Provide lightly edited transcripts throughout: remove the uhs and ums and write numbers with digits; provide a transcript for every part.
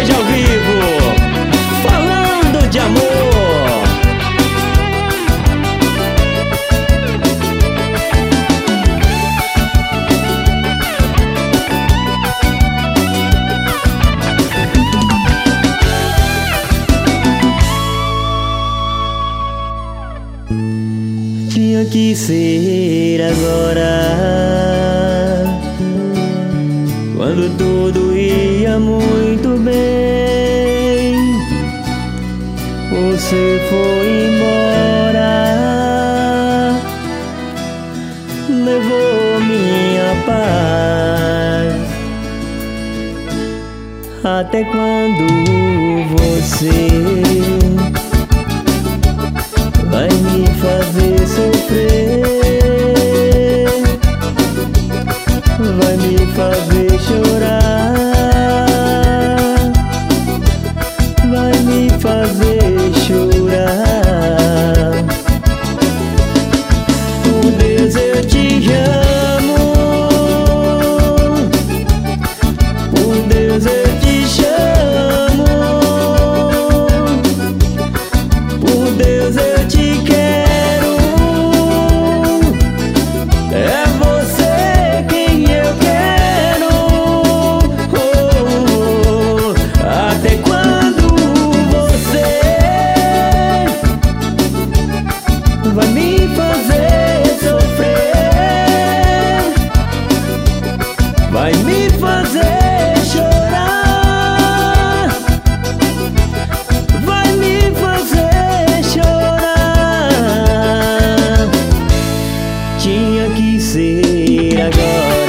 Sertaneja ao vivo, falando de amor. Tinha que ser agora, quando tudo ia muito bem. Você foi embora, levou minha paz. Até quando você vai me fazer sofrer? Vai me fazer chorar? Vai me fazer chorar? Por Deus eu te amo, por Deus eu te chamo, por Deus eu te quero. É você quem eu quero. Até quando você vai me fazer sofrer? Vai me fazer chorar? Vai me fazer chorar? Tinha que ser agora.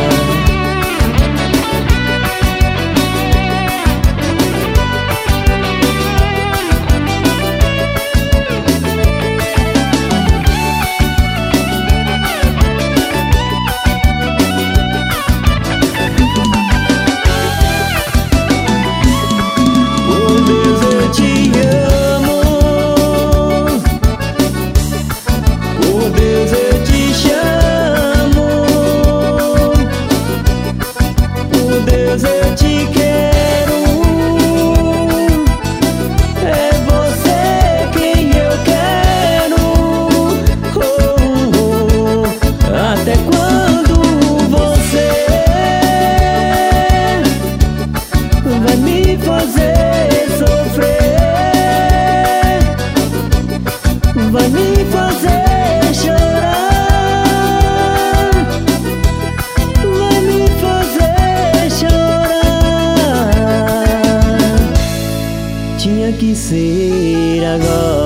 Por Deus eu te amo, por Deus eu te chamo, por Deus eu te quero. É você quem eu quero. Até quando você vai me fazer sofrer? Vai me fazer chorar? Vai me fazer chorar? Tinha que ser agora.